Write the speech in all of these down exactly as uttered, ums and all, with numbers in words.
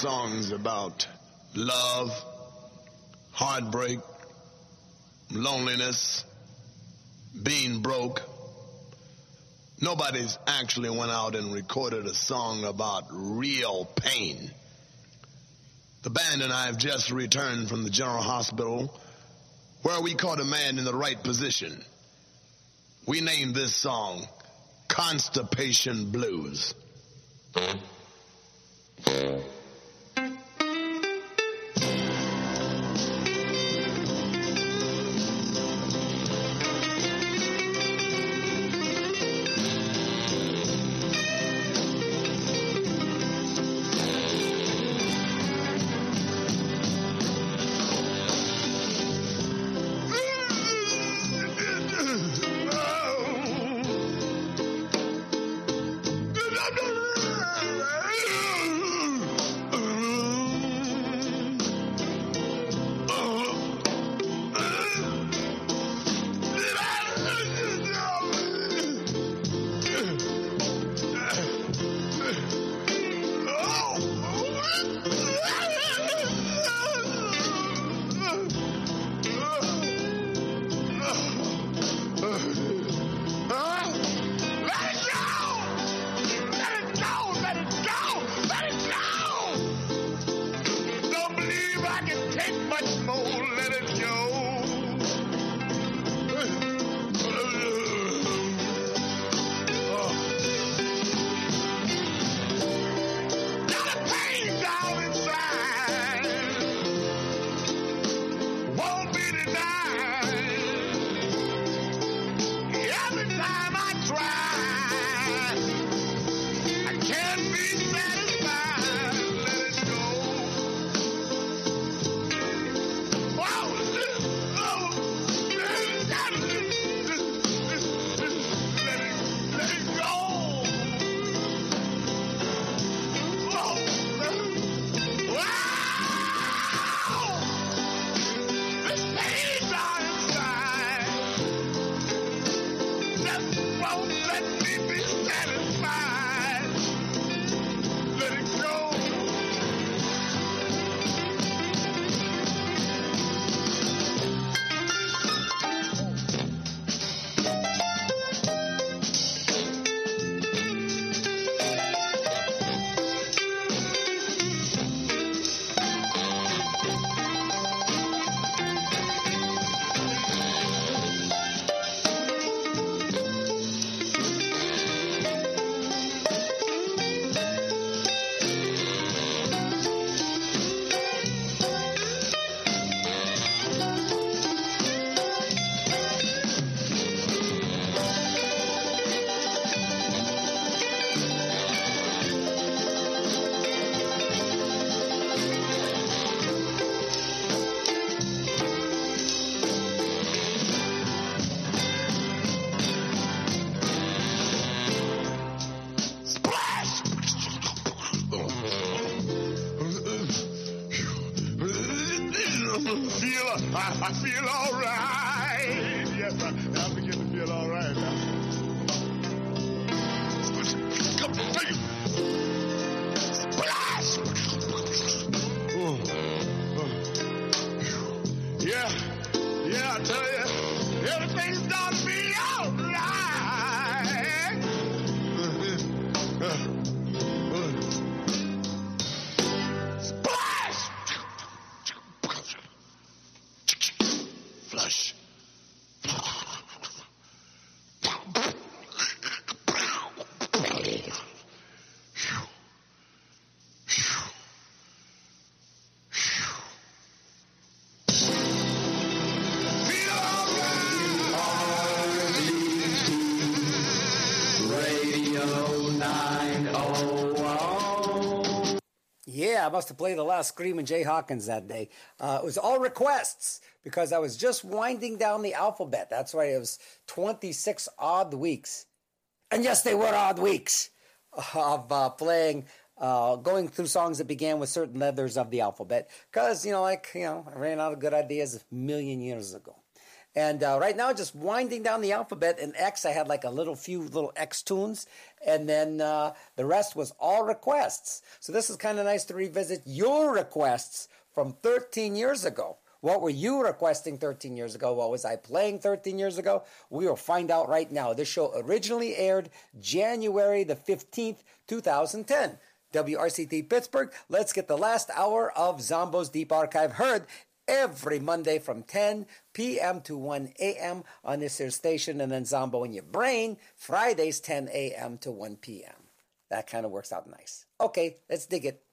songs about love, heartbreak, loneliness, being broke. Nobody's actually went out and recorded a song about real pain. The band and I have just returned from the General Hospital where we caught a man in the right position. We named this song Constipation Blues. I feel all right. Yes, I, I begin to feel all right now. Splash! Oh, oh. Yeah, yeah, I tell you, everything's gonna be all right. Uh, uh, uh. Splash! Flush. Yeah, I must have played the last Screamin' Jay Hawkins that day. Uh, it was all requests because I was just winding down the alphabet. That's right, it was twenty-six odd weeks. And yes, they were odd weeks of uh, playing, uh, going through songs that began with certain letters of the alphabet. Because, you know, like, you know, I ran out of good ideas a million years ago. And uh, right now, just winding down the alphabet. In X, I had like a little few little X tunes, and then uh, the rest was all requests. So this is kind of nice to revisit your requests from thirteen years ago. What were you requesting thirteen years ago? What was I playing thirteen years ago? We will find out right now. This show originally aired January the fifteenth, two thousand ten. W R C T Pittsburgh. Let's get the last hour of Zombo's Deep Archive heard every Monday from ten p.m. to one a.m. on this here station, and then Zombo in your brain, Fridays ten a.m. to one p.m. That kind of works out nice. Okay, let's dig it.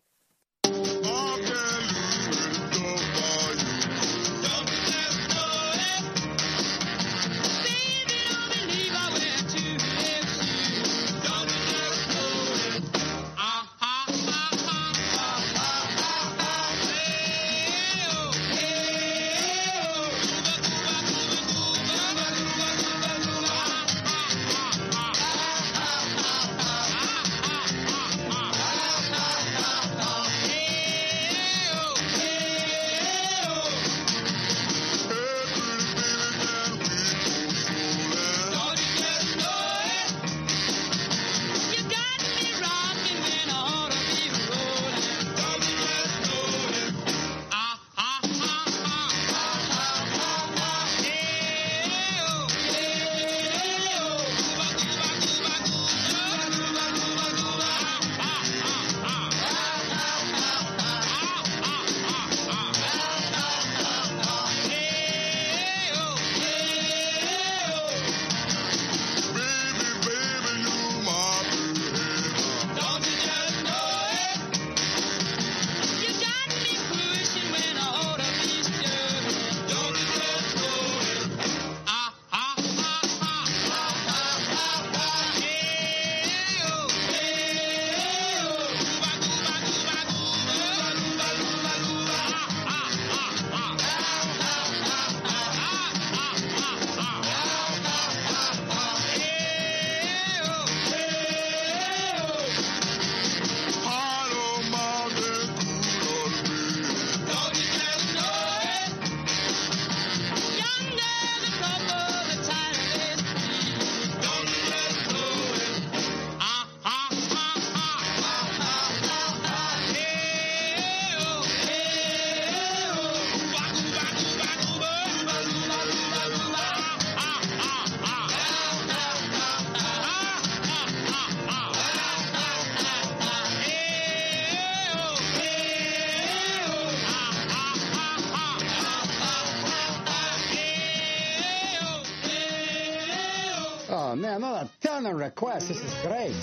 Oh, man, another ton of requests. This is great.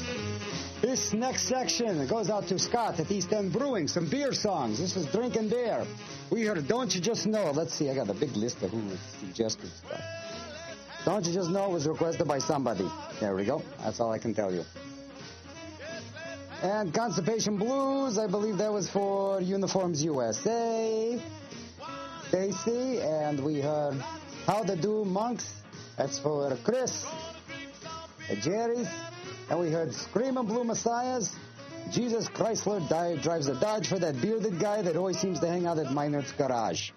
This next section goes out to Scott at East End Brewing. Some beer songs. This is Drinking Beer. We heard Don't You Just Know. Let's see, I got a big list of who suggested stuff. Don't You Just Know was requested by somebody. There we go. That's all I can tell you. And Constipation Blues, I believe that was for Uniforms U S A. Stacy, and we heard How to Do Monks. That's for Chris. Jerry's. And we heard Screamin' Blue Messiahs. Jesus Chrysler di- drives a Dodge for that bearded guy that always seems to hang out at Meinert's garage.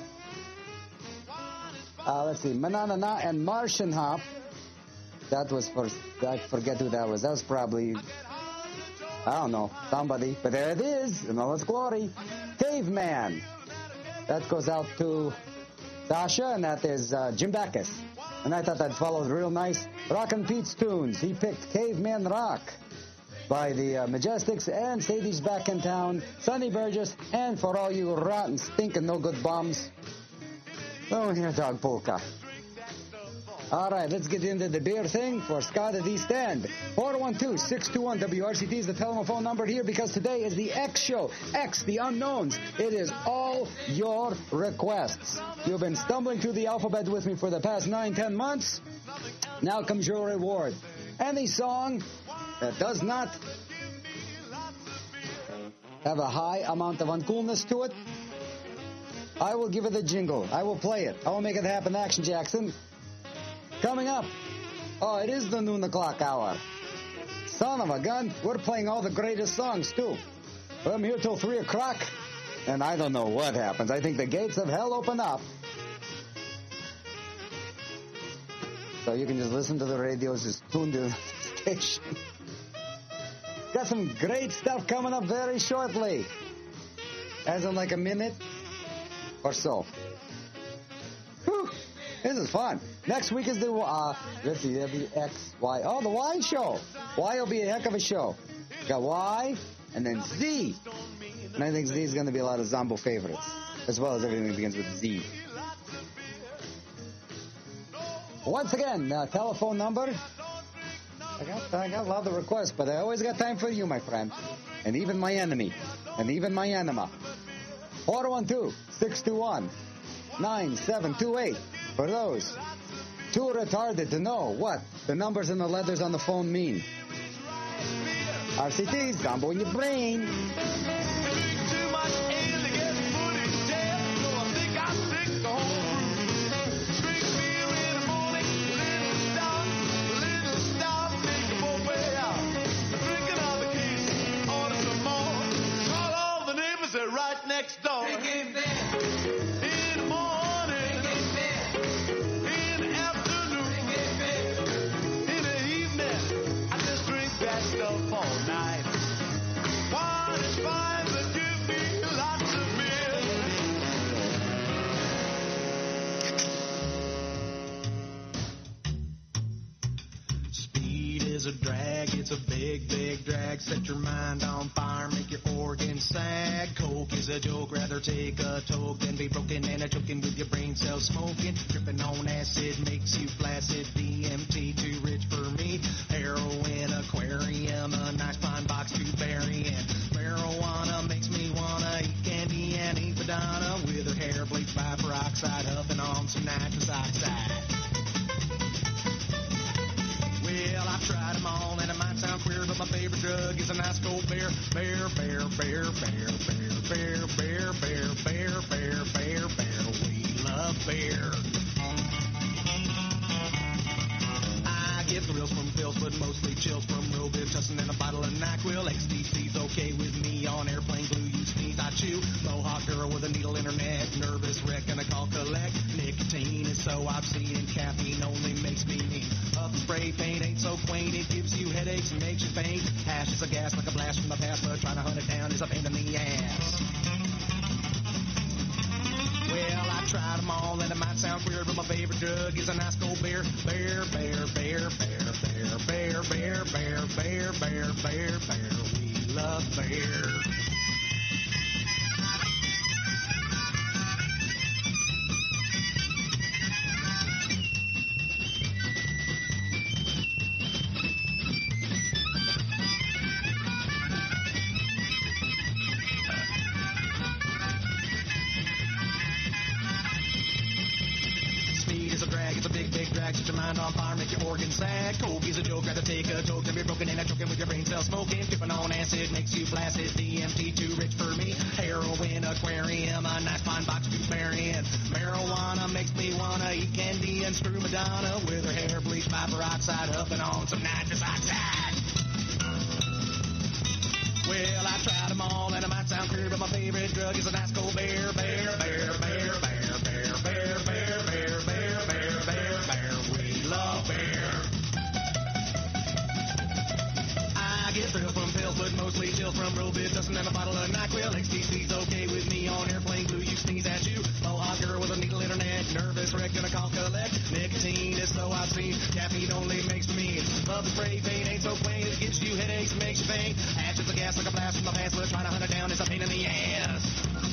Uh, let's see, Manana and Martian Hop. That was for, I forget who that was. That was probably, I don't know, somebody. But there it is, in all its glory. Caveman. That goes out to Dasha, and that is uh, Jim Backus. And I thought that followed real nice. Rockin' Pete's tunes. He picked Caveman Rock by the uh, Majestics, and Sadie's Back in Town, Sonny Burgess, and for all you rotten, stinking, no-good bums, oh, here, Dog Polka. All right, let's get into the beer thing for Scott at East End. four one two, six two one, W R C T is the telephone number here, because today is the X show. X, the unknowns. It is all your requests. You've been stumbling through the alphabet with me for the past nine, ten months. Now comes your reward. Any song that does not have a high amount of uncoolness to it, I will give it a jingle. I will play it. I will make it happen, Action Jackson. Coming up, oh, it is the noon o'clock hour. Son of a gun, we're playing all the greatest songs, too. I'm here till three o'clock, and I don't know what happens. I think the gates of hell open up. So you can just listen to the radios, just tune to the station. Got some great stuff coming up very shortly. As in like a minute or so. Whew, this is fun. Next week is the, uh, let's see, that'll be X, Y. Oh, the Y show. Y will be a heck of a show. Got Y and then Z. And I think Z is going to be a lot of Zombo favorites, as well as everything that begins with Z. Once again, uh, telephone number. I got, I got a lot of requests, but I always got time for you, my friend. And even my enemy. And even my anima. four one two, six two one, nine seven two eight. For those too retarded to know what the numbers and the letters on the phone mean. R C T, Zombo in your brain. Right next door. In the morning. In the afternoon. In the evening. I just drink that stuff all night. Wine is fine, but give me lots of beer. Speed is a drag, it's a big, big drag. Set your mind on fire, make your organs sag. Coke is a joke, rather take a toke than be broken and a choking with your brain cells smoking. Tripping on acid makes you flaccid. D M T too rich for me. Heroin aquarium, a nice pine box to bury in. Marijuana makes me wanna eat candy and eat banana with her hair bleached by peroxide, huffing on some nitrous oxide. Well, I've tried them all, and it might sound queer, but my favorite drug is a nice cold bear. Bear, bear, bear, bear, bear, bear, bear, bear, bear, bear, bear, bear. We love bear. I get thrills from pills, but mostly chills from Robib, tussin' in a bottle of NyQuil. X T C's okay with me on airplane glue. You sneeze, I chew. Mohawk girl with a needle in her neck. Nervous wreck and a call collect. Nicotine is so obscene, and caffeine only makes me mean. Up and spray paint ain't so quaint. It gives you headaches and makes you faint. Hash is a gas like a blast from the past, but trying to hunt it down is a pain in the ass. Well, I tried them all, and it might sound weird, but my favorite drug is a nice cold beer. Bear, bear, bear, bear, bear, bear, bear, bear, bear, bear, bear, bear. We love bear. Set your mind on fire, make your organs sag. Coke is a joke, rather take a joke than be broken and a choking with your brain cells smoking. Dipping on acid makes you flaccid. D M T too rich for me. Heroin aquarium, a nice fine box to bury in. Marijuana makes me wanna eat candy and screw Madonna with her hair bleached by peroxide, huffing on some nitrous oxide. Well, I tried them all, and it might sound clear, but my favorite drug is a nice cold bear, bear, bear, bear, bear, bear, bear, bear, bear, bear, bear, bear, bear. We love bear. I get thrills from pills, but mostly chills from Robib, tussin' in a bottle of NyQuil. X T C's okay with me on airplane glue. You sneeze at you. Mohawk girl with a needle in her neck. Nervous wreck and a call collect. Nicotine is so obscene. Caffeine only makes me mean. Love the spray paint ain't so quaint. It gives you headaches and makes you faint. Ash is a gas like a blast from my pants, but trying to hunt it down is a pain in the ass.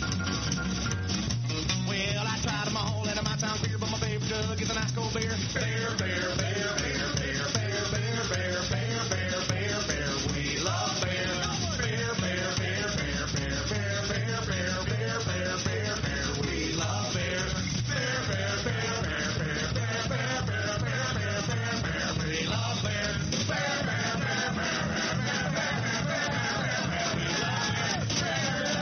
Well, I tried them all, and it might sound weird, but my favorite drug is a nice cold beer. Bear, bear, bear, bear, bear, bear, bear, bear, bear, bear, bear, bear. We love bear. Bear, bear, bear, bear, bear, bear, bear, bear, bear, bear, bear, bear. We love bear. Bear, bear, bear, bear, bear, bear, bear, bear, bear, bear, bear, bear. We love bear. Bear, bear, bear, bear, bear, bear, bear, bear, bear, bear, bear. We love bear. Bear, bear.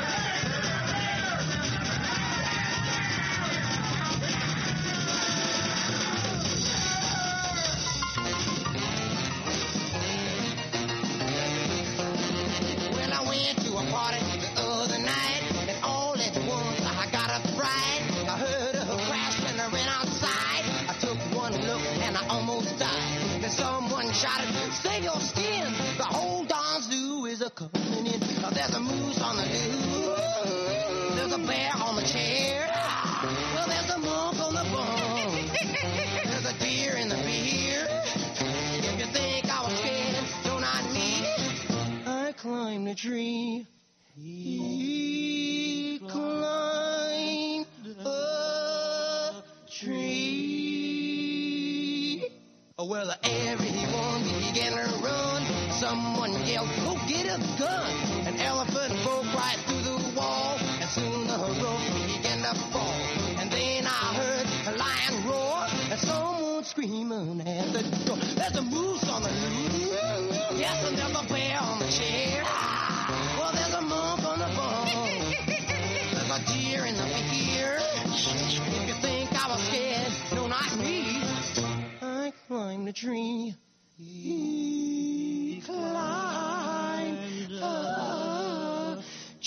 shouted, save your skin. The whole darn zoo is a coming in. Now there's a moose on the loo. There's a bear on the chair. Well, there's a monk on the bunk. There's a deer in the beer. If you think I was scared, don't I me? I climbed a tree. He climbed a tree. Oh, well, everyone began to run. Someone yelled, go get a gun. An elephant broke right through the wall, and soon the roof began to fall. And then I heard a lion roar, and someone screaming at the door. There's a moose on the loose. Yes, and there's a bear on the chair. Well, there's a monk on the bunk. There's a deer in the beer. If you think I was scared, no, not me. I climbed a tree. He climbed a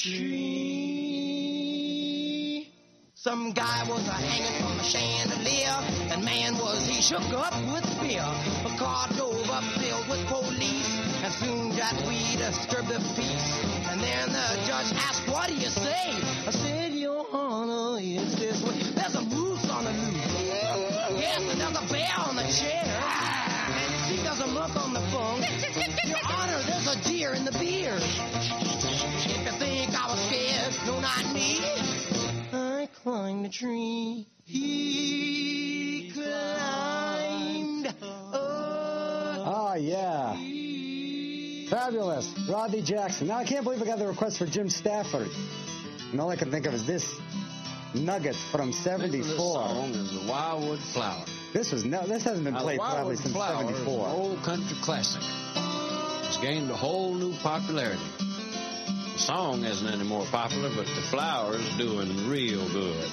tree. Some guy was a hanging from a chandelier, and man was he shook up with fear. A car drove up filled with police, and soon that we disturbed the peace. And then the judge asked, what do you say? I said, Your Honor, it's this way. There's a moose on the loose. Yes, and there's a bear on the chair. And see, there's a monk on the bunk. Your Honor, there's a deer in the beer. If you think I was scared, no, not me. I climbed a tree. He climbed a Oh, yeah. Fabulous. Rodney Jackson. Now, I can't believe I got the request for Jim Stafford. And all I can think of is this nugget from seventy-four. This song is the Wildwood Flower. This was no. This hasn't been Now, played probably since Flower seventy-four. Is an old country classic. It's gained a whole new popularity. The song isn't any more popular, but the flower is doing real good.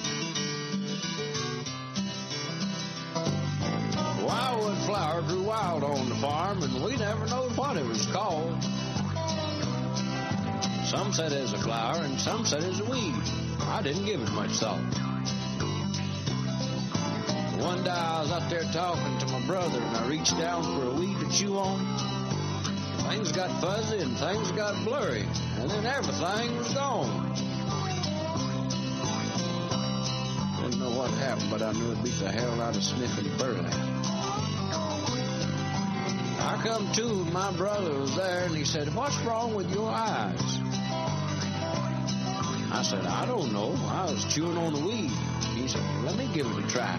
The Wildwood Flower grew wild on the farm, and we never knowed what it was called. Some said it was a flower, and some said it was a weed. I didn't give it much thought. One day I was out there talking to my brother, and I reached down for a weed to chew on. Things got fuzzy and things got blurry, and then everything was gone. Didn't know what happened, but I knew it beat the hell out of sniffing burlap. I come to, and my brother was there, and he said, what's wrong with your eyes? I said, I don't know. I was chewing on the weed. He said, well, let me give it a try.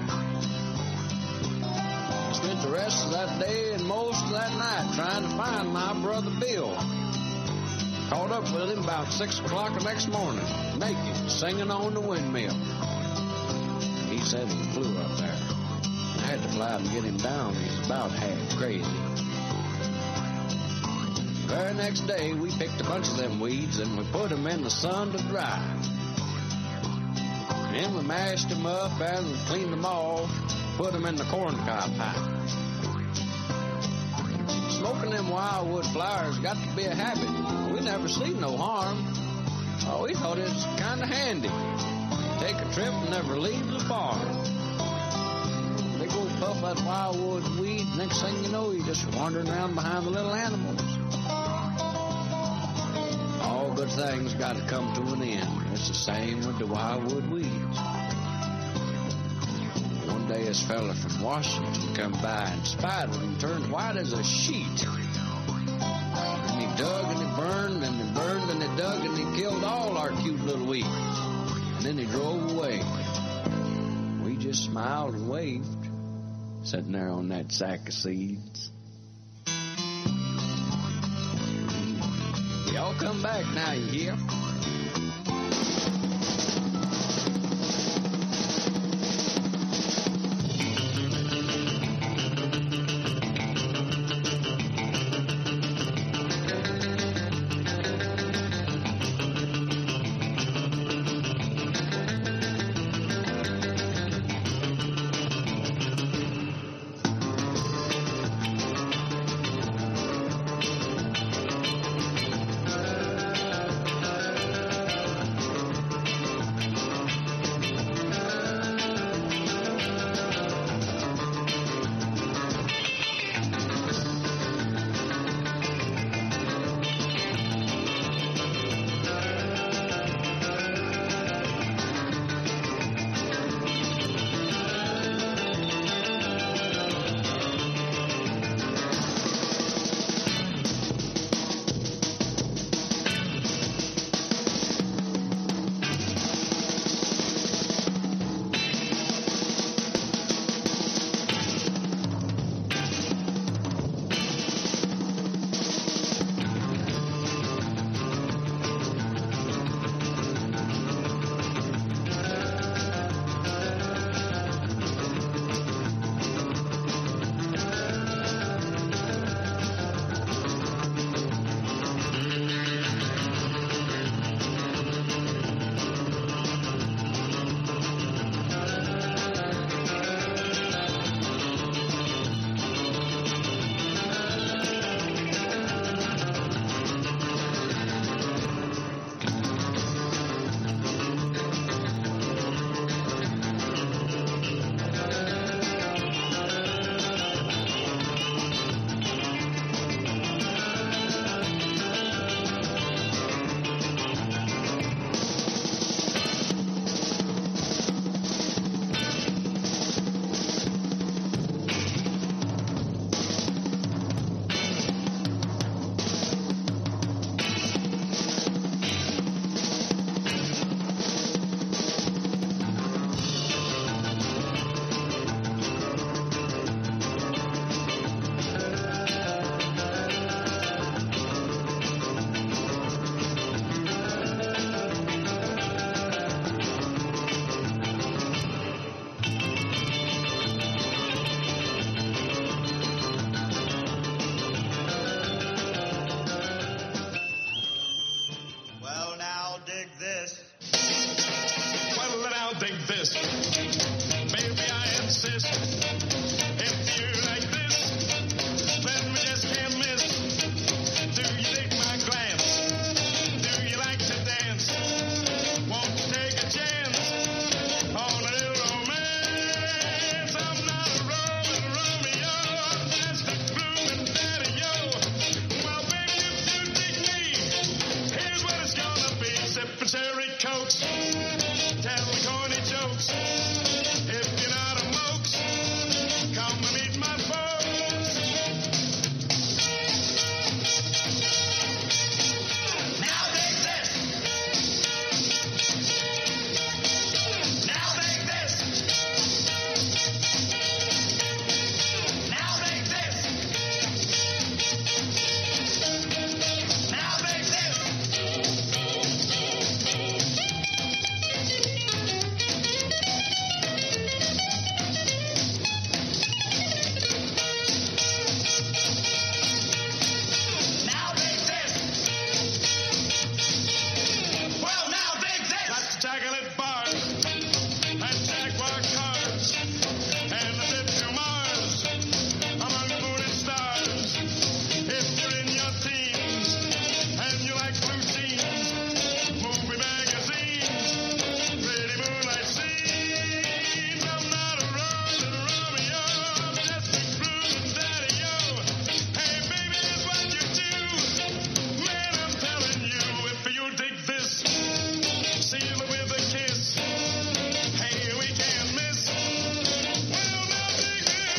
I spent the rest of that day and most of that night trying to find my brother Bill. Caught up with him about six o'clock the next morning, naked, singing on the windmill. He said he flew up there. I had to fly out and get him down. He was about half crazy. The very next day, we picked a bunch of them weeds and we put them in the sun to dry. And then we mashed them up and cleaned them off, put them in the corncob pipe. Smoking them wildwood flowers got to be a habit. We never seen no harm. Oh, we thought it was kind of handy. Take a trip and never leave the farm. Big old puff that wildwood weed, next thing you know, you're just wandering around behind the little animals. All good things got to come to an end. It's the same with the wildwood weeds. One day this fella from Washington come by and spied one and turned white as a sheet. And he dug and he burned and he burned and he dug and he killed all our cute little weeds. And then he drove away. We just smiled and waved, sitting there on that sack of seeds. Y'all come back now, you hear? like this. Baby, I insist. If you like this, then we just can't miss. Do you dig my glance? Do you like to dance? Won't you take a chance on a little romance? I'm not a Roman Romeo, I'm just a blooming daddy-o. Well, baby, if you dig me, here's what it's gonna be. Sipping cherry cokes, telling corny jokes. If you're not a mokes, come and meet my folks. Now take this. Now take this. Now take this. Now take this. Now take this. Well, now take this. That's chocolate bars and jaguar cars and the trip to Mars among the moon and stars. If you're in your teens and you like blue jeans, movie magazines, pretty moonlight scenes. I'm not a Roman Romeo, I'm just a groovin' daddy-o. Hey, baby, it's what you do. Man, I'm telling you, if you dig this, seal it with a kiss. Hey, we can't miss. Well, now dig this.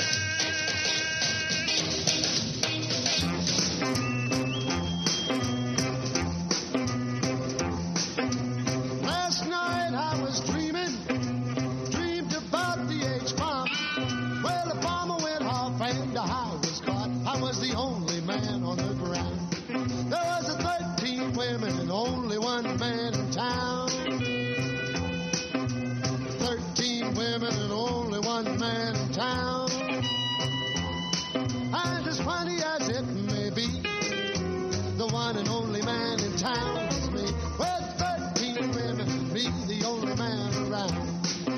Last night I was dreaming, dreamed about the H-bomb. Well, the bomber went off and I was caught. I was the only man on the ground. There was a thirteen women and only one man in town. Thirteen women and only one man in town. And as funny as it may be, the one and only man in town is me. Well, thirteen women and me, the only man around.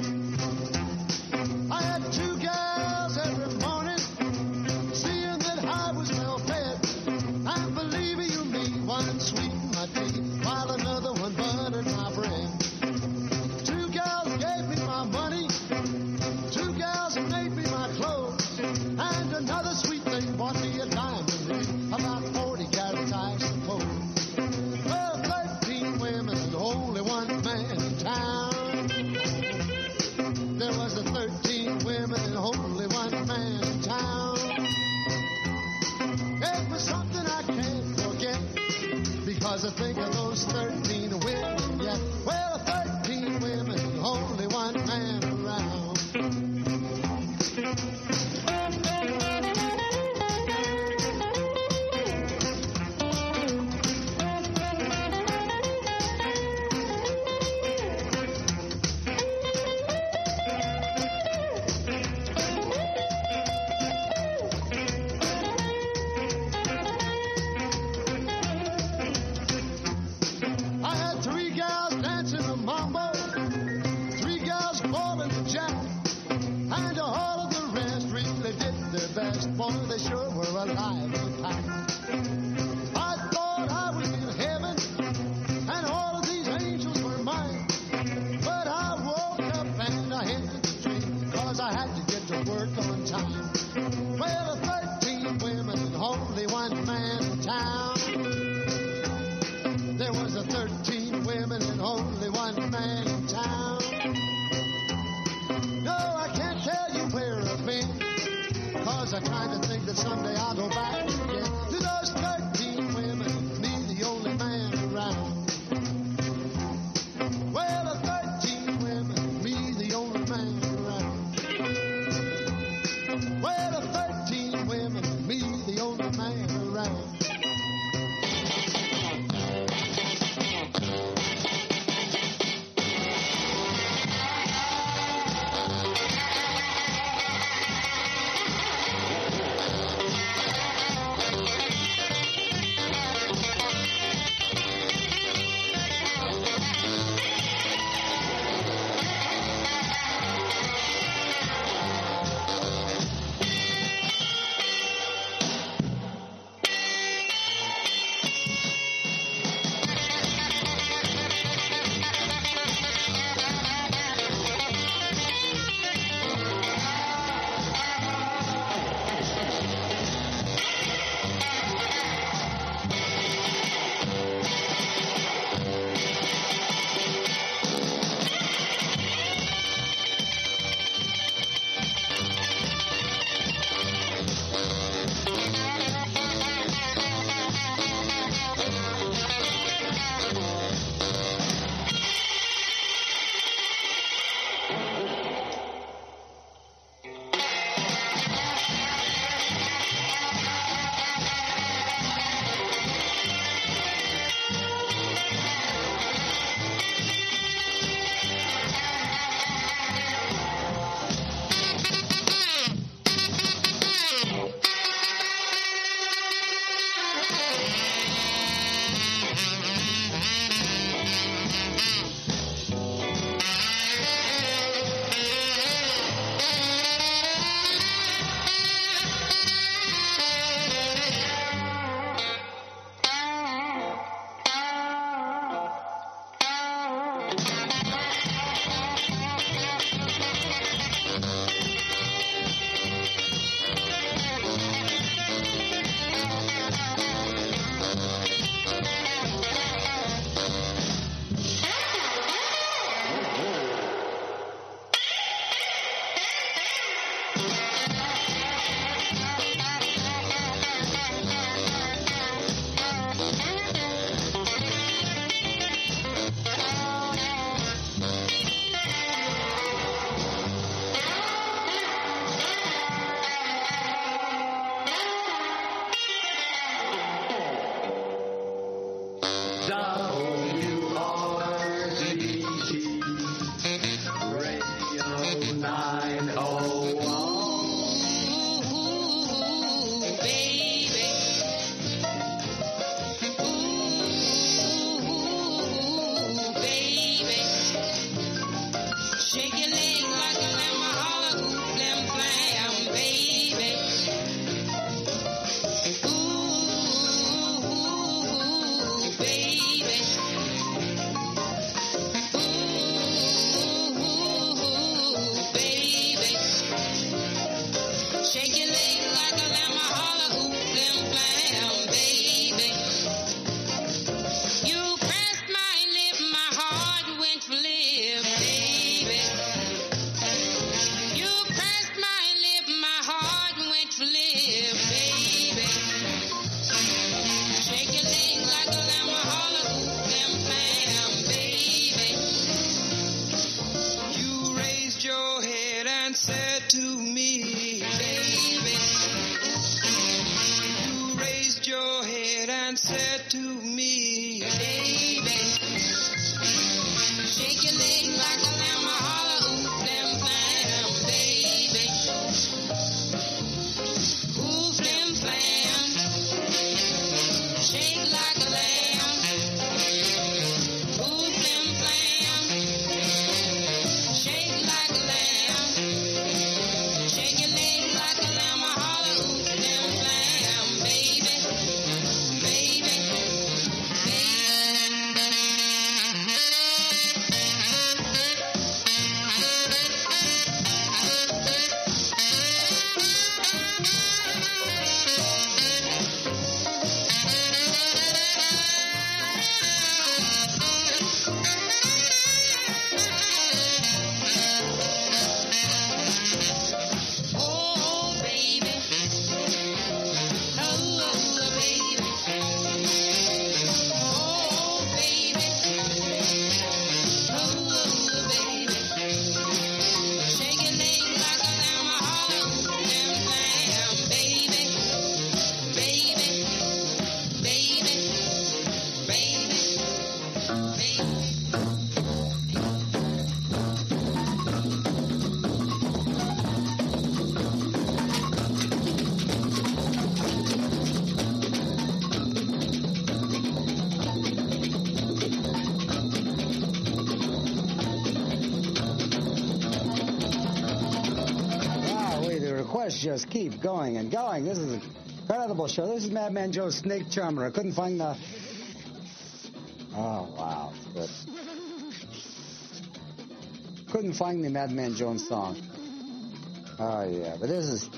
I had two gals every morning, seeing that I was well fed. And believe you me, one sweetened my tea, while another one buttered my bread. Two gals gave me my money, two gals made me my clothes, and another sweet thing bought me a diamond ring, about forty carats, I suppose. Well, thirteen women and only one man in town. There was the thirteen women and only one man in town. It was something I can't forget, because I think of those thirteen women yet. Well, thirteen women and only one man around. I had three gals dancing the mambo, three gals bowling the jack, and all of the rest really did their best. Boy, they sure were alive and packed. I thought I was in heaven, and all of these angels were mine. But I woke up and I ended the dream, cause I had to get to work on time. Well, thirteen women and only one man in town. There was a thirteen women and only one man in town. No, I can't tell you where I've been, cause I kind of think that someday I'll go back Shake your leg like a lamb, holler, ooh, flam, flam, baby. Ooh, baby. Ooh, baby. Shake your leg like a lamb, holler, ooh, flam, flam, baby. You pressed my lip, my heart went for live, baby. You pressed my lip, my heart went for live, baby. Shake your leg like a lamb, holler, ooh, flam, flam, baby. You raised your head and said to me, baby. You raised your head and said to me, baby. Shake your leg like a lamb, holler, ooh, flam, flam, baby. Ooh, flam, flam. Shake like a lamb. Ooh, flam, flam. Shake like a lamb. Shake your leg like a lamb, holler, ooh, flam, flam, baby. Baby. Oh, baby. Oh, baby. Oh, baby. Oh, baby. Shake your leg like a lamb, holler, ooh, flam, flam, baby. Baby. Baby. Baby. Baby. Wow, wait, the requests just keep going and going. This is an incredible show. This is Madman Joe's Snake Charmer. I couldn't find the... Oh, wow. Good. Couldn't find the Madman Jones song. Oh, yeah. But this is...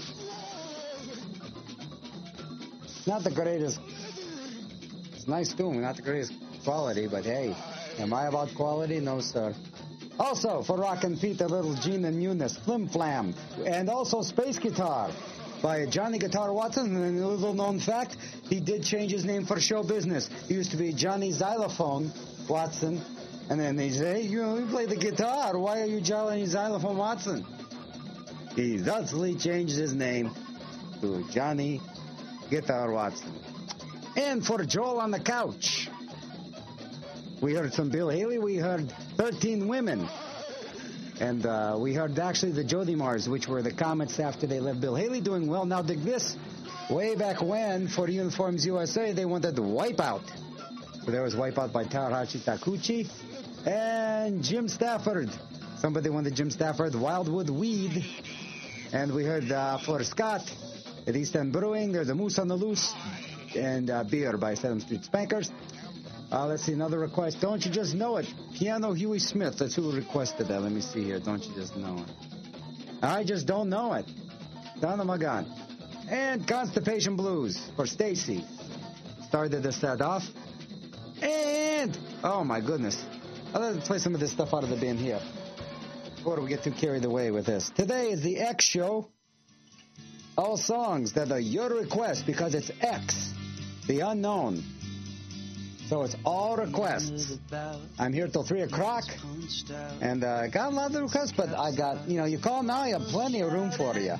Not the greatest... It's a nice tune. Not the greatest quality, but hey. Am I about quality? No, sir. Also, for Rockin' Pete, the little Gene and Eunice, Flim Flam, and also Space Guitar by Johnny Guitar Watson. And a little known fact, he did change his name for show business. He used to be Johnny Xylophone Watson, and then they say, hey, you know, you play the guitar. Why are you Johnny Xylophone Watson? He thusly changed his name to Johnny Guitar Watson. And for Joel on the Couch, we heard some Bill Haley. We heard thirteen Women. And uh, we heard actually the Jody Mars, which were the Comets after they left Bill Haley, doing well. Now, dig this. Way back when, for Uniforms U S A, they wanted Wipeout. So there was Wipeout by Tarahashi Takuchi and Jim Stafford. Somebody wanted Jim Stafford, Wildwood Weed. And we heard uh, for Scott at East End Brewing, there's a Moose on the Loose and uh, Beer by Seventh Street Spankers. Uh, let's see, another request. Don't You Just Know It? Piano Huey Smith. That's who requested that. Let me see here. Don't You Just Know It? I Just Don't Know It. Donna Magan. And Constipation Blues for Stacy. Started the set off. And, oh my goodness. I'll let us play some of this stuff out of the bin here before we get too carried away with this. Today is the X Show. All songs that are your request because it's X, the unknown. So it's all requests. I'm here till three o'clock. And I uh, got a lot of requests, but I got, you know, you call now, you have plenty of room for you.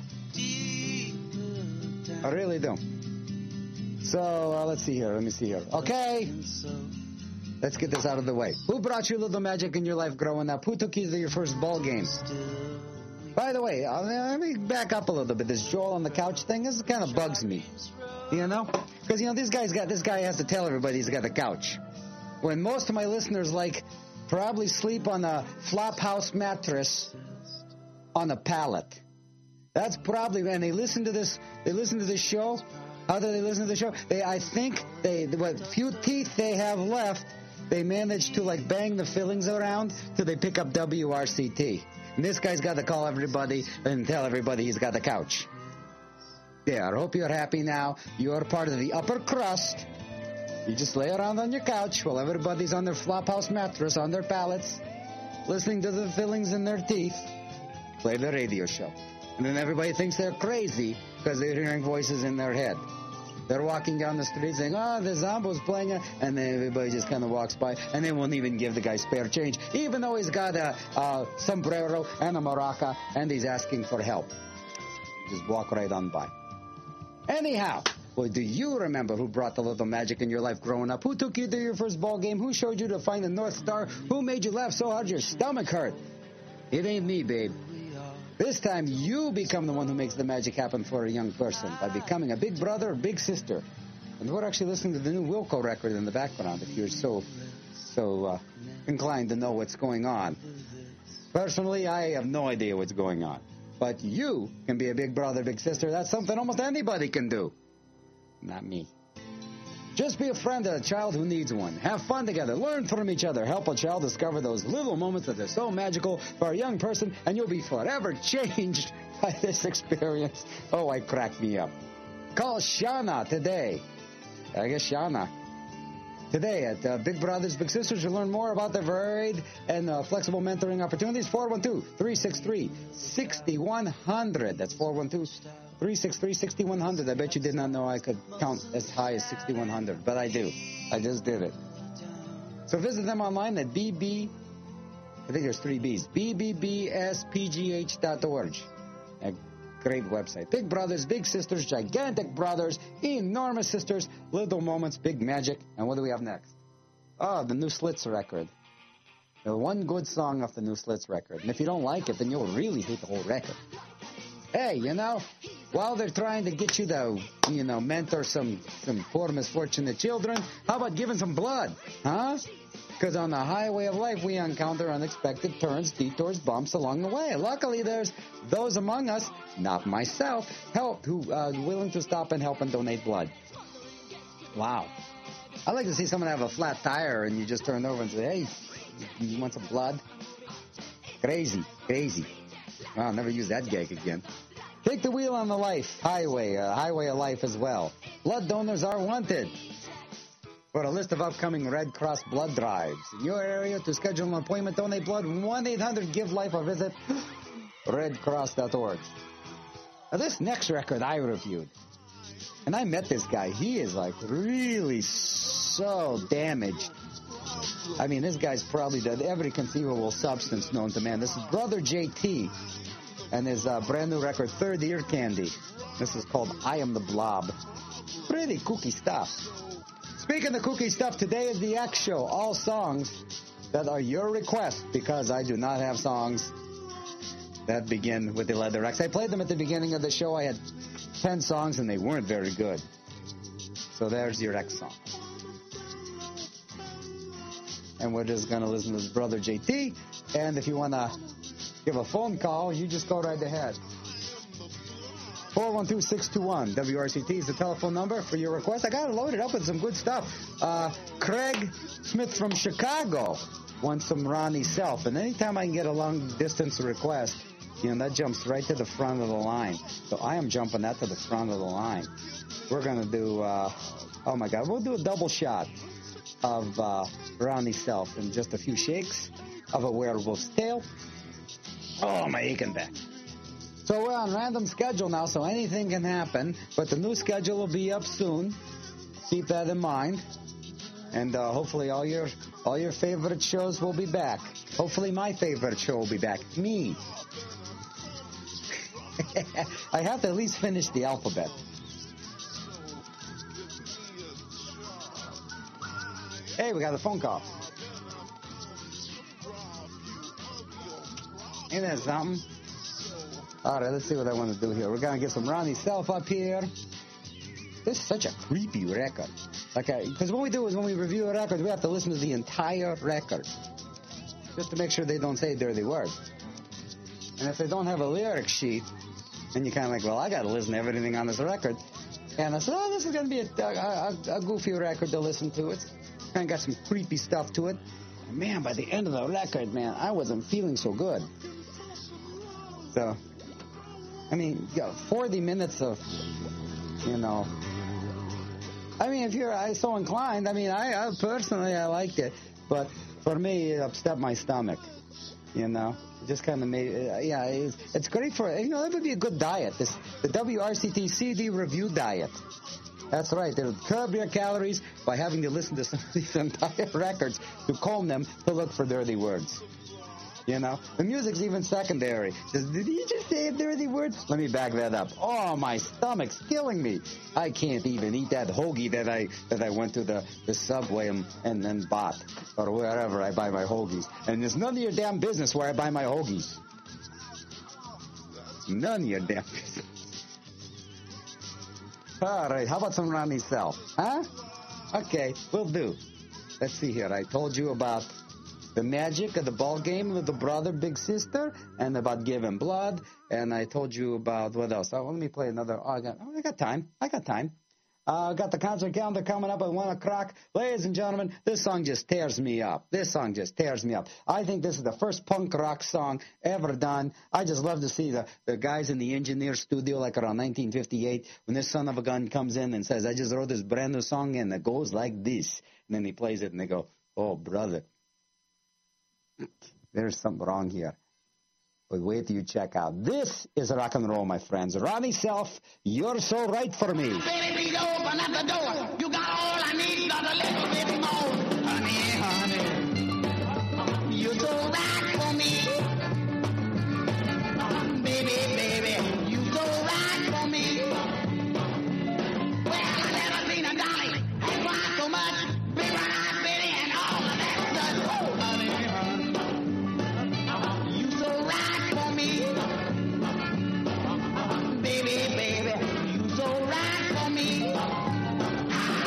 I really do. So uh, let's see here. Let me see here. Okay. Let's get this out of the way. Who brought you a little magic in your life growing up? Who took you to your first ball game? By the way, uh, let me back up a little bit. This Joel on the Couch thing, this kind of bugs me. You know? Because, you know, this guy's got, this guy has to tell everybody he's got a couch. When most of my listeners like probably sleep on a flop house mattress on a pallet. That's probably, and they listen to this, they listen to this show. How do they listen to the show? They, I think they, what few teeth they have left, they manage to like bang the fillings around till they pick up W R C T. And this guy's got to call everybody and tell everybody he's got a couch. Yeah, I hope you're happy now. You're part of the upper crust. You just lay around on your couch while everybody's on their flophouse mattress, on their pallets, listening to the fillings in their teeth, play the radio show. And then everybody thinks they're crazy because they're hearing voices in their head. They're walking down the street saying, oh, the Zombo's playing it. And then everybody just kind of walks by, and they won't even give the guy spare change, even though he's got a, a sombrero and a maraca, and he's asking for help. Just walk right on by. Anyhow, well, do you remember who brought the little magic in your life growing up? Who took you to your first ball game? Who showed you to find the North Star? Who made you laugh so hard your stomach hurt? It ain't me, babe. This time, you become the one who makes the magic happen for a young person by becoming a big brother or big sister. And we're actually listening to the new Wilco record in the background, if you're so so uh, inclined to know what's going on. Personally, I have no idea what's going on. But you can be a big brother, big sister. That's something almost anybody can do. Not me. Just be a friend of a child who needs one. Have fun together. Learn from each other. Help a child discover those little moments that are so magical for a young person, and you'll be forever changed by this experience. Oh, it cracked me up. Call Shauna today. I guess Shauna. Today at uh, Big Brothers, Big Sisters, you'll learn more about the varied and uh, flexible mentoring opportunities. four one two, three six three, six one zero zero. That's four one two, three six three, six one zero zero. I bet you did not know I could count as high as sixty-one hundred, but I do. I just did it. So visit them online at B B, I think there's three B's, B B B S P G H dot org. A great website. Big Brothers, Big Sisters, Gigantic Brothers, Enormous Sisters, Little Moments, Big Magic. And what do we have next? Oh, the new Slits record. The one good song off the new Slits record. And if you don't like it, then you'll really hate the whole record. Hey, you know, while they're trying to get you to, you know, mentor some, some poor misfortunate children, how about giving some blood, huh? Because on the highway of life, we encounter unexpected turns, detours, bumps along the way. Luckily, there's those among us, not myself, help who are uh, willing to stop and help and donate blood. Wow. I'd like to see someone have a flat tire and you just turn over and say, hey, you want some blood? Crazy, crazy. Well, I'll never use that gag again. Take the wheel on the life highway, uh, highway of life as well. Blood donors are wanted. For a list of upcoming Red Cross blood drives in your area, to schedule an appointment, donate blood, one eight hundred give life, or visit red cross dot org. Now, this next record I reviewed, and I met this guy. He is like really so damaged. I mean, this guy's probably done every conceivable substance known to man. This is Brother J T and his uh, brand new record, Third Ear Candy. This is called I Am the Blob. Pretty kooky stuff. Speaking of kooky stuff, today is the X Show. All songs that are your request, because I do not have songs that begin with the letter X. I played them at the beginning of the show. I had ten songs, and they weren't very good. So there's your X song. And we're just going to listen to his brother J T. And if you want to give a phone call, you just go right ahead. four one two, six two one, W R C T is the telephone number for your request. I got it loaded up with some good stuff. Uh, Craig Smith from Chicago wants some Ronnie Self. And anytime I can get a long-distance request, you know, that jumps right to the front of the line. So I am jumping that to the front of the line. We're going to do, uh, oh, my God, we'll do a double shot of uh, Ronnie Self and just a few shakes of a werewolf's tail. Oh, my aching back. So we're on random schedule now, so anything can happen. But the new schedule will be up soon. Keep that in mind. And uh, hopefully all your all your favorite shows will be back. Hopefully my favorite show will be back. Me. I have to at least finish the alphabet. Hey, we got a phone call. Ain't that something? All right, let's see what I want to do here. We're going to get some Ronnie Self up here. This is such a creepy record. Like, because what we do is when we review a record, we have to listen to the entire record. just to make sure they don't say dirty words. And if they don't have a lyric sheet, then you're kind of like, well, I got to listen to everything on this record. And I said, oh, this is going to be a, a, a goofy record to listen to. It's kind of got some creepy stuff to it. And man, by the end of the record, man, I wasn't feeling so good. So, I mean, yeah, forty minutes of, you know, I mean, if you're I so inclined, I mean, I, I personally, I liked it. But for me, it upset my stomach, you know. It just kind of made, uh, yeah, it's, it's great for, you know, that would be a good diet. This the W R C T C D review diet. That's right. They'll curb your calories by having to listen to some of these entire records to comb them to look for dirty words. You know, the music's even secondary. Says, did you just say a dirty word? Let me back that up. Oh, my stomach's killing me. I can't even eat that hoagie that I that I went to the, the Subway and, and then bought, or wherever I buy my hoagies. And it's none of your damn business where I buy my hoagies. None of your damn business. All right, how about some Ronnie Self? Huh? Okay, we'll do. Let's see here. I told you about the magic of the ball game, little brother, big sister, and about giving blood. And I told you about what else? Oh, let me play another. Oh, I got, oh, I got time. I got time. I uh, got the concert calendar coming up at one o'clock. Ladies and gentlemen, this song just tears me up. This song just tears me up. I think this is the first punk rock song ever done. I just love to see the, the guys in the engineer studio like around nineteen fifty-eight when this son of a gun comes in and says, I just wrote this brand new song and it goes like this. And then he plays it and they go, oh, brother. There's something wrong here. But wait till you check out. This is rock and roll, my friends. Ronnie Self, You're So Right For Me. Baby, please open up the door. You got all I need, got a little bit more. Honey, honey, you're so right for me. Baby, baby, you're so right for me. Well, I never seen a dolly and cry so much. Big one-eyed Betty and all of that stuff. Oh, honey, honey, you so right for me. Baby, baby, you so right for me.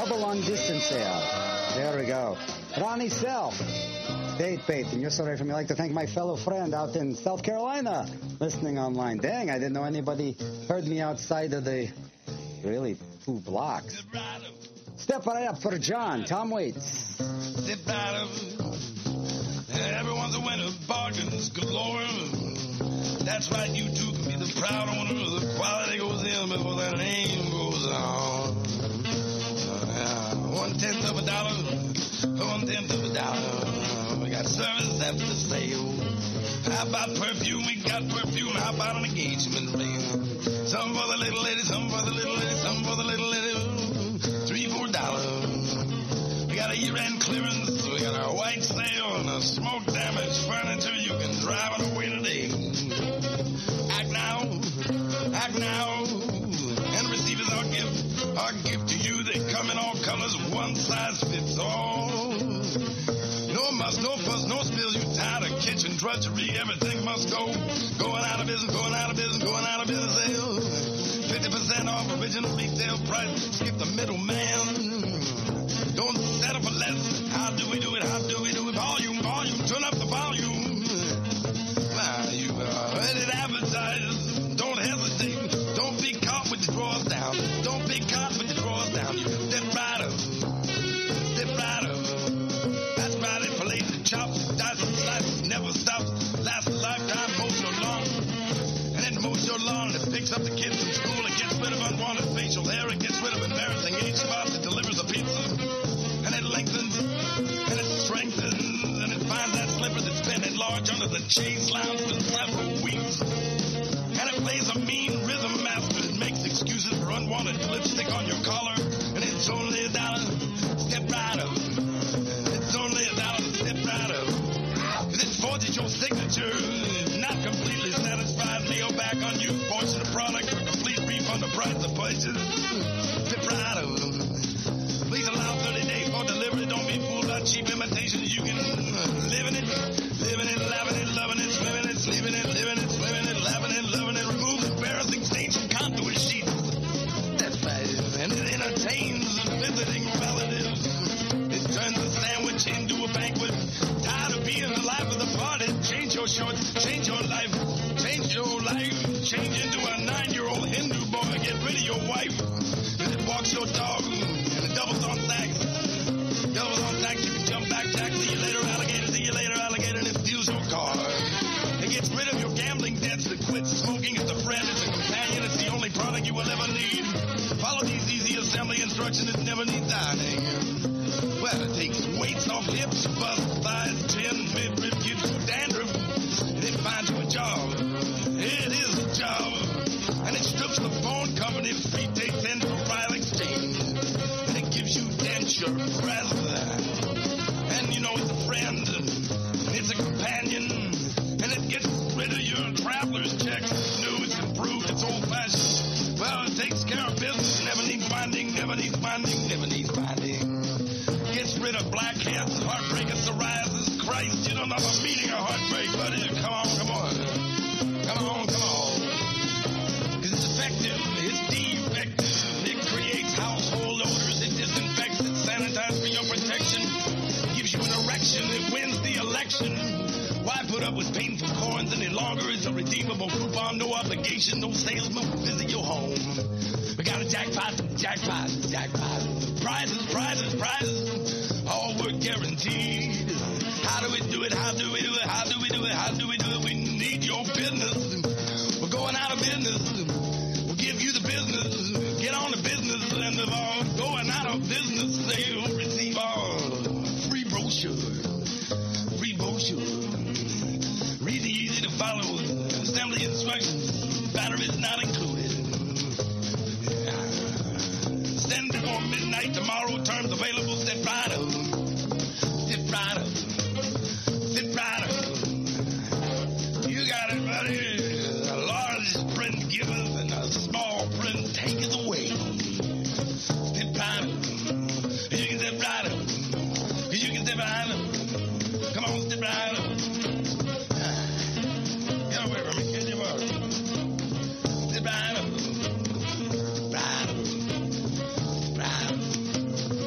double long distance sale. There we go. Ronnie Self, Date Bait, and you're sorry for me. I'd like to thank my fellow friend out in South Carolina listening online. Dang, I didn't know anybody heard me outside of the, really, two blocks. Step right up for John. Tom Waits. Step right up. Everyone's a winner. Bargains galore. That's right, you too can be the proud owner. The quality goes in before the name goes on. Uh, yeah. One-tenth of a dollar. One-tenth of a dollar. We got service after the sale. How about perfume? We got perfume. How about an engagement ring? Some for the little lady, some for the little lady, some for the little lady. Three, four dollars. We got a year-end clearance. We got our white sale and a smoke-damaged furniture. You can drive it away today. Act now. Act now. And receive as our gift. Our gift to you. They come in all colors. One size fits all. No muss, no fuss, no spills. You tired of kitchen drudgery. Everything must go. Going out of business, going out of business, going out of business. Sale. fifty percent off original retail price. Skip the middleman. Don't settle for less. How do we do it? How do we do it? Volume, volume. Turn up the volume. Now you are ready to advertise. Don't hesitate. Don't be caught with your drawers down. Don't be caught with your drawers down. You step right up. Step right up. That's right. It fillets and chops. Dice and slices. Never stops. Lasts a lifetime. Mows your lawn. And it mows your lawn. And it picks up the kids from school. It gets rid of unwanted facial hair. It gets rid of embarrassing age spots. It delivers a pizza. And it lengthens. And it strengthens. And it finds that slipper that's been enlarged under the chaise lounge for several weeks. And it plays a mean rhythm master. It makes excuses for unwanted lipstick on your collar. And it's only a dollar. Step right up. It's only a dollar. Step right up. Cause it forges your signature. Not completely satisfied. Mail back on you. Portion of product for complete refund of price of purchase. Step right up. Please allow thirty days for delivery. Don't be fooled by cheap imitations. You can live in it. Living it, laughing it, loving it, swimming it, sleeping it, living it, swimming it, laughing it, loving it. Remove embarrassing stains from contour sheets. That's right. And it entertains visiting relatives. It turns a sandwich into a banquet. Tired of being the life of the party. Change your shorts. Change your life. Change your life. Change into a nine-year-old Hindu boy. Get rid of your wife. And it walks your dog. And it doubles on thanks. Doubles on thanks. You can jump back, Jack. See you later, alligator. See you later, alligator. And it steals your car. It gets rid of your gambling debts. It quits smoking. It's a friend. It's a companion. It's the only product you will ever need. Follow these easy assembly instructions. It never needs ironing. Well, it takes weights off hips, bust, thighs, chin, midriff, gives you dandruff. And it finds you a job. It is a job. And it strips the phone company free takes in for file exchange. And it gives you denture, breath. And you know it's a friend. And it's a companion. And it gets rid of your traveler's checks. It's new, it's improved, it's old-fashioned. Well, it takes care of business. Never needs binding, never needs binding, never needs binding. Gets rid of blackheads, heartbreak, and psoriasis. Christ, you don't know the meaning of heartbreak, buddy. Come on, come on. Come on, come on. Because it's effective. It's defective. It creates household odors. It disinfects. It sanitizes for your protection. It gives you an erection. It wins the election. Why put up with painful corns any longer? It's a redeemable coupon. No obligation. No salesman will visit your home. We got a jackpot, jackpot, jackpot. Prizes, prizes, prizes. All were guaranteed. How do we do it? How do we do it? How do we do it? How do we do it? We need your business. We're going out of business. We'll give you the business. Get on the business end of our going out of business sale. Receive our free brochure. Free brochure. Read the easy to follow assembly instructions. Batteries not included. Send before midnight tomorrow. Terms available. Step right up. Step right up. Step right up. You got it, buddy. A large print giveth and a small print taketh away. Step right up. You can step right up. You can step right up. Come on, step right up. Get away from me. Get your body. Step right up. Right up. Right up.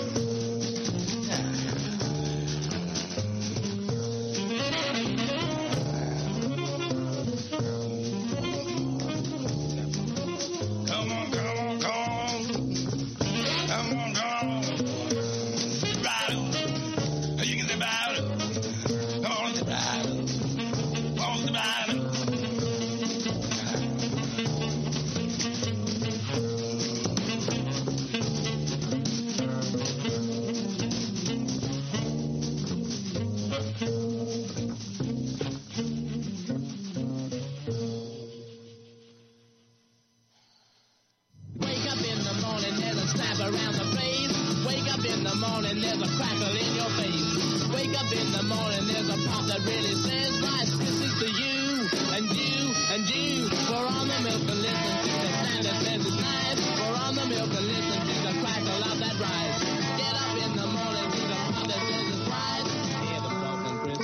morning, there's a crackle in your face. Wake up in the morning, there's a pop that really says, Rice Krispies to you, and you, and you. Pour on the milk and listen to the sound that says it's nice. Pour on the milk and listen to the crackle of that rice. Get up in the morning to the pop that says it's rice. Hear the broken crisp.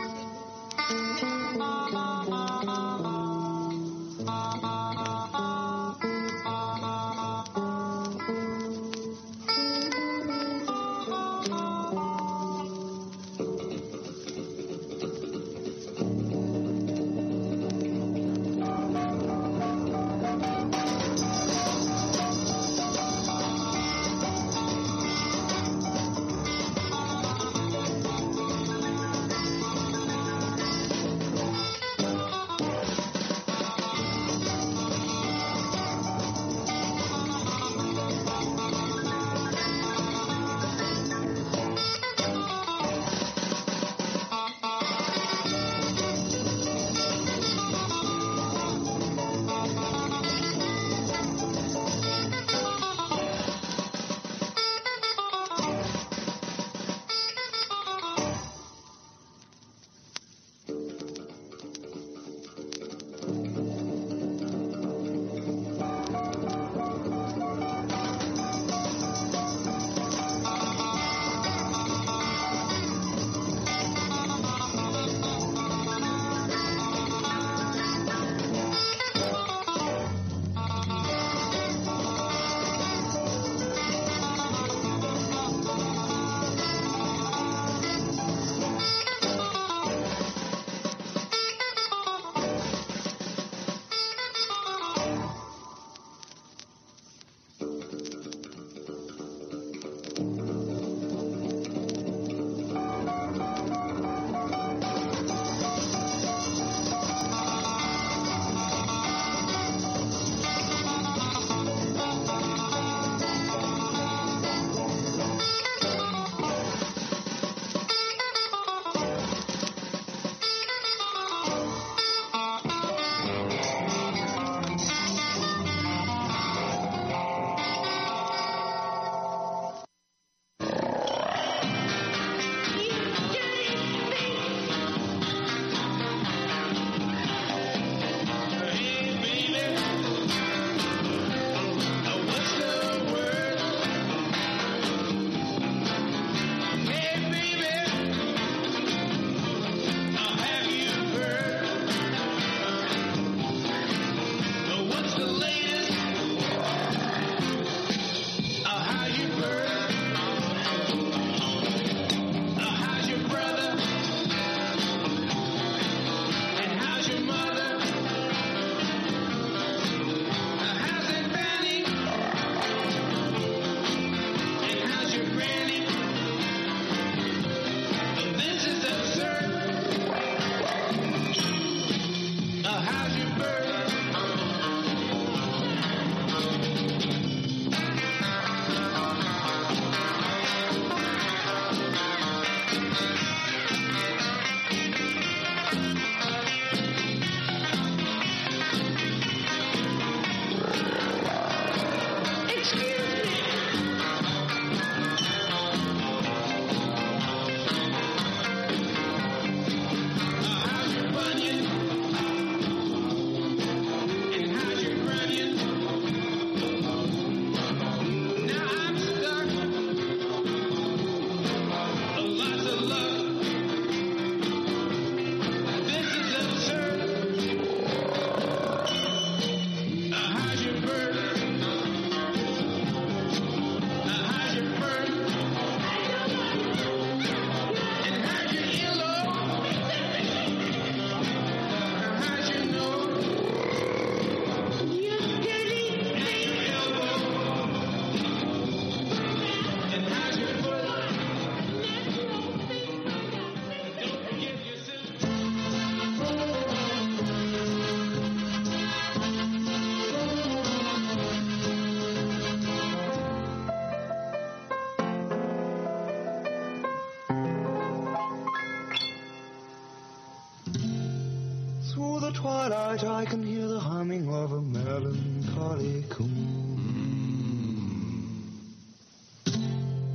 twilight I can hear the humming of a melancholy coon.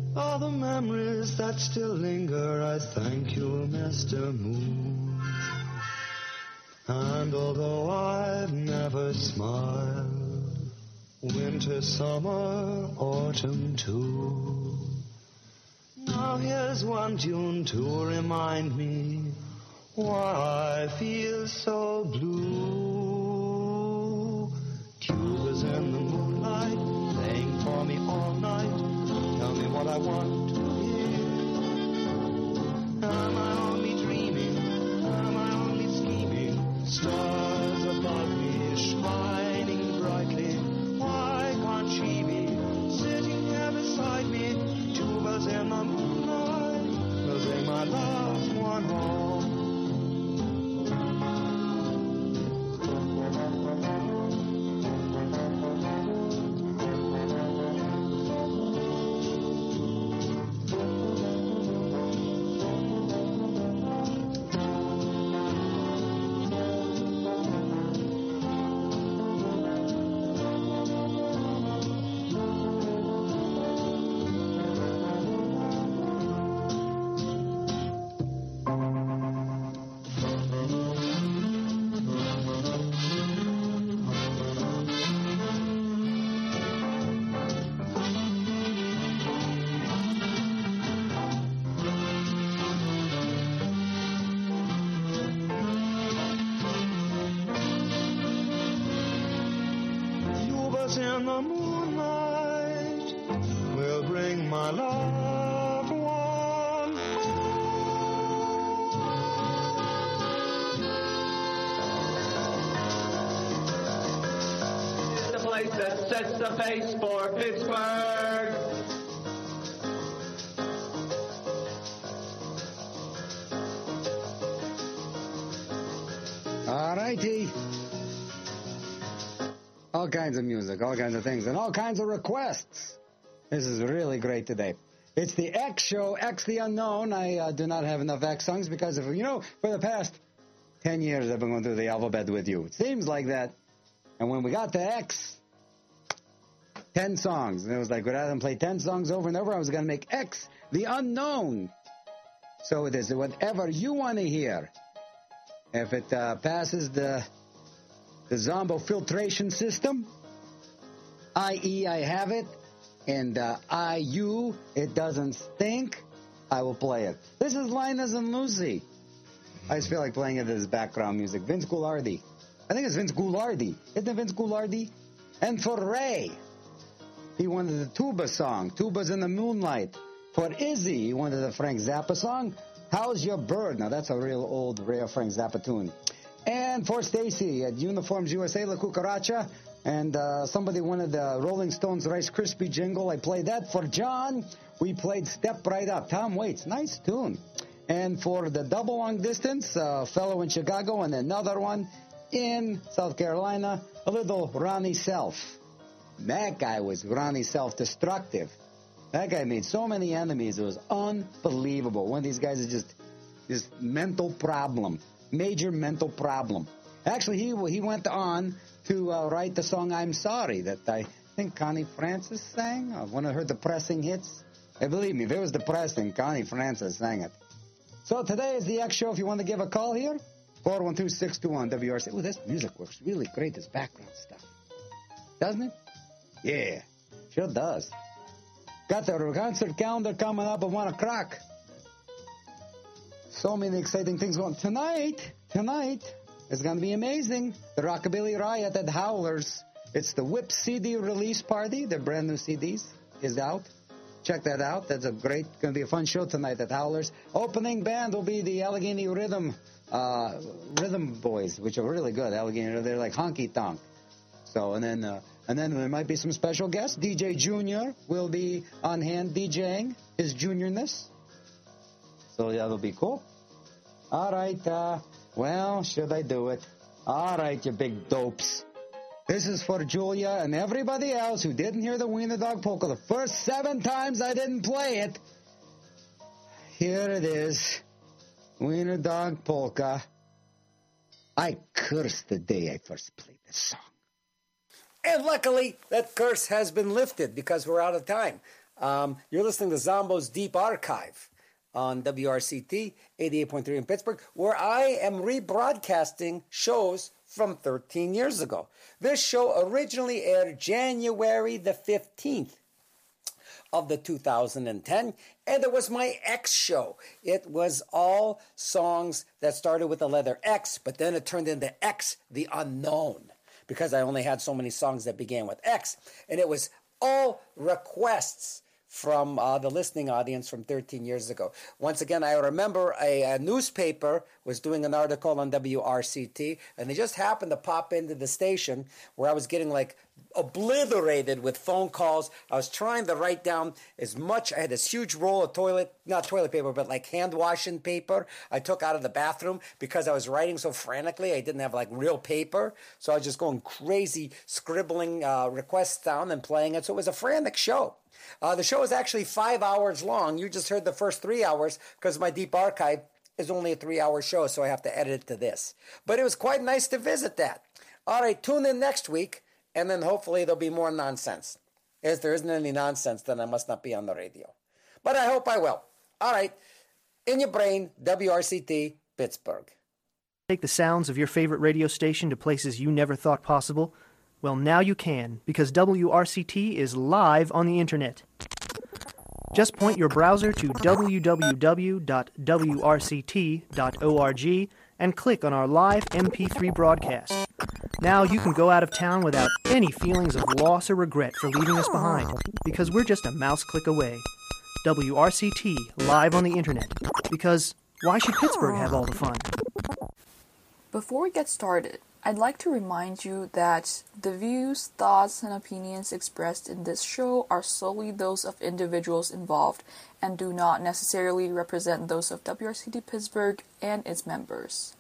all the memories that still linger, I thank you, Mister Moon. And although I've never smiled, winter, summer, autumn too, now here's one tune to remind me why I feel so blue. Cubas in the moonlight, playing for me all night. Tell me what I want to hear. Am I only dreaming? Am I only scheming? Stars above me, shining brightly. Why can't she be sitting here beside me? Tubas in the moonlight, will bring my loved one home. In the moonlight will bring my loved one home. The place that sets the pace for Pittsburgh. All righty. All kinds of music, all kinds of things, and all kinds of requests. This is really great today. It's the X show, X the Unknown. I uh, do not have enough X songs because, of, you know, for the past ten years I've been going through the alphabet with you. It seems like that. And when we got to X, ten songs. And it was like, rather than play ten songs over and over, I was going to make X the Unknown. So it is whatever you want to hear. If it uh, passes the... the Zombo filtration system, that is I have it, and uh, I U, it doesn't stink, I will play it. This is Linus and Lucy. I just feel like playing it as background music. Vince Goulardi. I think it's Vince Goulardi. Isn't it Vince Goulardi? And for Ray, he wanted the tuba song, Tubas in the Moonlight. For Izzy, he wanted the Frank Zappa song, How's Your Bird? Now that's a real old, rare Frank Zappa tune. And for Stacy at Uniforms U S A, La Cucaracha. And uh, somebody wanted the Rolling Stones Rice Krispie jingle. I played that. For John, we played Step Right Up. Tom Waits, nice tune. And for the double long distance, a fellow in Chicago and another one in South Carolina, a little Ronnie Self. That guy was Ronnie Self-destructive. That guy made so many enemies. It was unbelievable. One of these guys is just this mental problem. Major mental problem. Actually, he he went on to uh, write the song I'm Sorry that I think Connie Francis sang. Uh, one of her depressing hits. Hey, believe me, if it was depressing, Connie Francis sang it. So today is the X Show. If you want to give a call here, four one two, six two one, W R C. Oh, this music works really great, this background stuff. Doesn't it? Yeah, sure does. Got the concert calendar coming up at one o'clock. So many exciting things going. Tonight, tonight is going to be amazing. The Rockabilly Riot at Howlers. It's the Whip C D release party. Their brand new C Ds is out. Check that out. That's a great, going to be a fun show tonight at Howlers. Opening band will be the Allegheny Rhythm uh, Rhythm Boys, which are really good. Allegheny, they're like honky tonk. So, and then, uh, and then there might be some special guests. D J Junior will be on hand DJing his juniorness. So that'll be cool. All right. Uh, well, should I do it? All right, you big dopes. This is for Julia and everybody else who didn't hear the Wiener Dog Polka the first seven times I didn't play it. Here it is. Wiener Dog Polka. I cursed the day I first played this song. And luckily, that curse has been lifted because we're out of time. Um, you're listening to Zombo's Deep Archive on W R C T eighty-eight point three in Pittsburgh, where I am rebroadcasting shows from thirteen years ago. This show originally aired January the fifteenth of the two thousand ten, and it was my X show. It was all songs that started with the letter X, but then it turned into X the Unknown, because I only had so many songs that began with X, and it was all requests from uh, the listening audience from thirteen years ago. Once again, I remember a, a newspaper was doing an article on W R C T, and they just happened to pop into the station where I was getting like obliterated with phone calls. I was trying to write down as much. I had this huge roll of toilet, not toilet paper, but like hand washing paper I took out of the bathroom because I was writing so frantically. I didn't have like real paper. So I was just going crazy, scribbling uh, requests down and playing it. So it was a frantic show. Uh, the show is actually five hours long. You just heard the first three hours because my Deep Archive is only a three-hour show, so I have to edit it to this. But it was quite nice to visit that. All right, tune in next week, and then hopefully there'll be more nonsense. If there isn't any nonsense, then I must not be on the radio. But I hope I will. All right, in your brain, W R C T, Pittsburgh. Take the sounds of your favorite radio station to places you never thought possible? Well, now you can, because W R C T is live on the internet. Just point your browser to w w w dot w r c t dot org and click on our live M P three broadcast. Now you can go out of town without any feelings of loss or regret for leaving us behind, because we're just a mouse click away. W R C T, live on the internet, because why should Pittsburgh have all the fun? Before we get started, I'd like to remind you that the views, thoughts, and opinions expressed in this show are solely those of individuals involved and do not necessarily represent those of W R C T Pittsburgh and its members.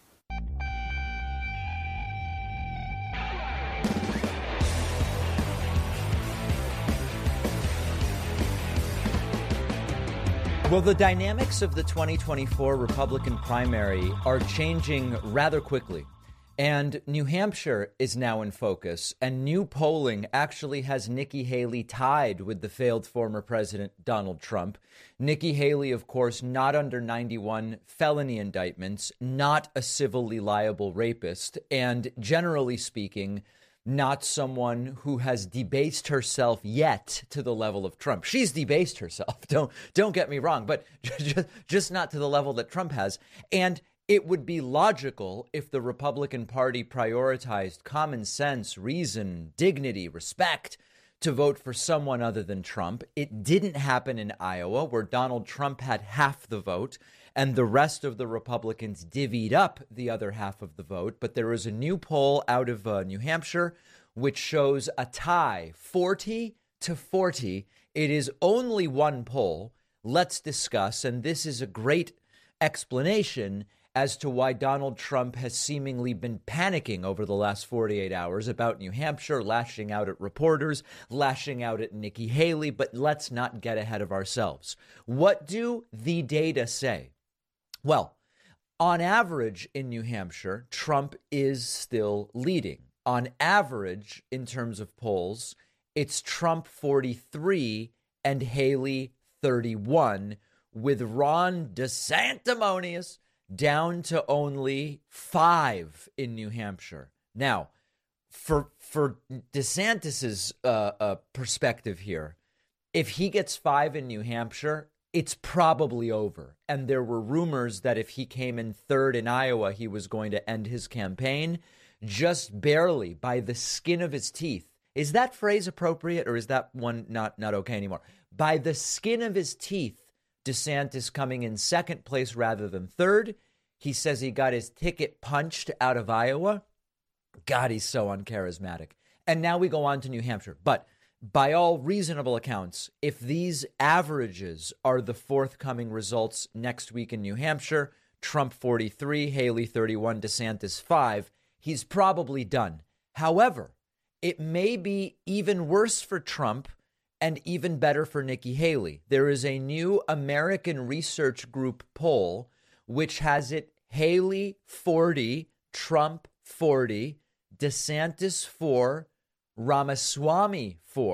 Well, the dynamics of the twenty twenty-four Republican primary are changing rather quickly. And New Hampshire is now in focus, and new polling actually has Nikki Haley tied with the failed former president Donald Trump. Nikki Haley, of course, not under ninety-one felony indictments, not a civilly liable rapist, and generally speaking, not someone who has debased herself yet to the level of Trump. She's debased herself, don't don't get me wrong, but just, just not to the level that Trump has. And it would be logical if the Republican Party prioritized common sense, reason, dignity, respect to vote for someone other than Trump. It didn't happen in Iowa, where Donald Trump had half the vote and the rest of the Republicans divvied up the other half of the vote. But there is a new poll out of uh, New Hampshire which shows a tie, forty to forty. It is only one poll. Let's discuss, and this is a great explanation as to why Donald Trump has seemingly been panicking over the last forty-eight hours about New Hampshire, lashing out at reporters, lashing out at Nikki Haley. But let's not get ahead of ourselves. What do the data say? Well, on average in New Hampshire, Trump is still leading. On average, in terms of polls, it's Trump forty-three and Haley thirty-one, with Ron DeSanctimonious down to only five in New Hampshire. Now, for for DeSantis's uh, uh, perspective here, if he gets five in New Hampshire, it's probably over. And there were rumors that if he came in third in Iowa, he was going to end his campaign just barely, by the skin of his teeth. Is that phrase appropriate, or is that one not, not okay anymore? By the skin of his teeth, DeSantis coming in second place rather than third. He says he got his ticket punched out of Iowa. God, he's so uncharismatic. And now we go on to New Hampshire. But by all reasonable accounts, if these averages are the forthcoming results next week in New Hampshire, Trump forty-three, Haley thirty-one, DeSantis five, he's probably done. However, it may be even worse for Trump and even better for Nikki Haley. There is a new American Research Group poll which has it Haley forty, Trump forty, DeSantis four, Ramaswamy four,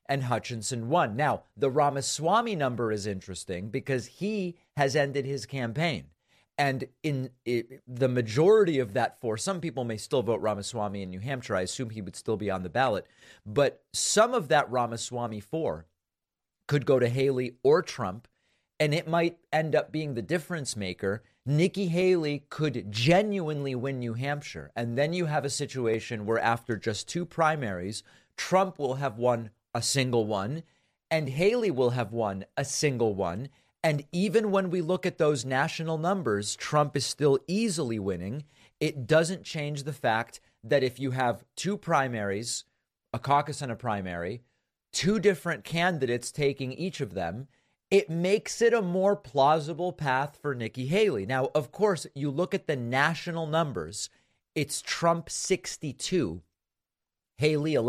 and Hutchinson won. Now, the Ramaswamy number is interesting because he has ended his campaign. And in it, the majority of that force, some people may still vote Ramaswamy in New Hampshire. I assume he would still be on the ballot. But some of that Ramaswamy four could go to Haley or Trump, and it might end up being the difference maker. Nikki Haley could genuinely win New Hampshire. And then you have a situation where after just two primaries, Trump will have won a single one, and Haley will have won a single one. And even when we look at those national numbers, Trump is still easily winning. It doesn't change the fact that if you have two primaries, a caucus and a primary, two different candidates taking each of them, it makes it a more plausible path for Nikki Haley. Now, of course, you look at the national numbers, it's Trump sixty-two, Haley eleven.